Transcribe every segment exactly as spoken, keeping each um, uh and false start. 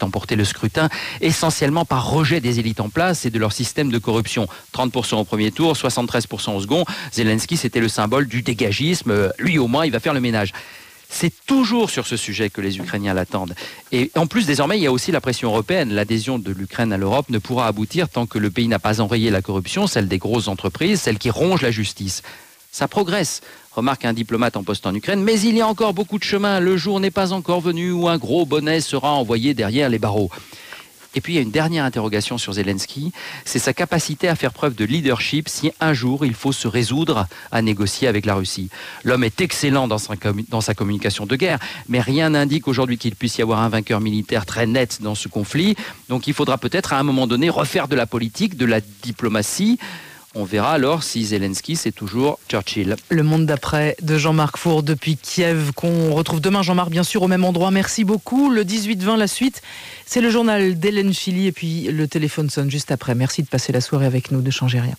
emporté le scrutin, essentiellement par rejet des élites en place et de leur système de corruption. trente pour cent au premier tour, soixante-treize pour cent au second. Zelensky, c'était le symbole du dégagisme. Lui, au moins, il va faire le ménage. C'est toujours sur ce sujet que les Ukrainiens l'attendent. Et en plus, désormais, il y a aussi la pression européenne. L'adhésion de l'Ukraine à l'Europe ne pourra aboutir tant que le pays n'a pas enrayé la corruption, celle des grosses entreprises, celle qui ronge la justice. Ça progresse, remarque un diplomate en poste en Ukraine, mais il y a encore beaucoup de chemin. Le jour n'est pas encore venu où un gros bonnet sera envoyé derrière les barreaux. Et puis il y a une dernière interrogation sur Zelensky, c'est sa capacité à faire preuve de leadership si un jour il faut se résoudre à négocier avec la Russie. L'homme est excellent dans sa, dans sa communication de guerre, mais rien n'indique aujourd'hui qu'il puisse y avoir un vainqueur militaire très net dans ce conflit. Donc il faudra peut-être à un moment donné refaire de la politique, de la diplomatie. On verra alors si Zelensky, c'est toujours Churchill. Le monde d'après de Jean-Marc Four depuis Kiev, qu'on retrouve demain, Jean-Marc, bien sûr, au même endroit. Merci beaucoup. Le dix-huit vingt, la suite, c'est le journal d'Hélène Philly et puis le téléphone sonne juste après. Merci de passer la soirée avec nous, ne changez rien.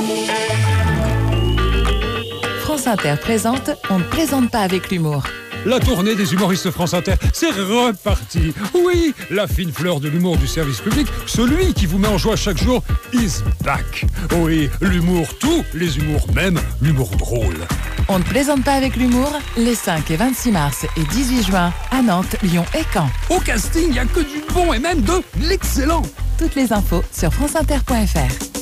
France Inter présente On ne plaisante pas avec l'humour. La tournée des humoristes France Inter, c'est reparti. Oui, la fine fleur de l'humour du service public, celui qui vous met en joie chaque jour, is back. Oui, l'humour, tous les humours, même l'humour drôle. On ne plaisante pas avec l'humour, les cinq et vingt-six mars et dix-huit juin à Nantes, Lyon et Caen. Au casting, il n'y a que du bon et même de l'excellent. Toutes les infos sur franceinter point f r.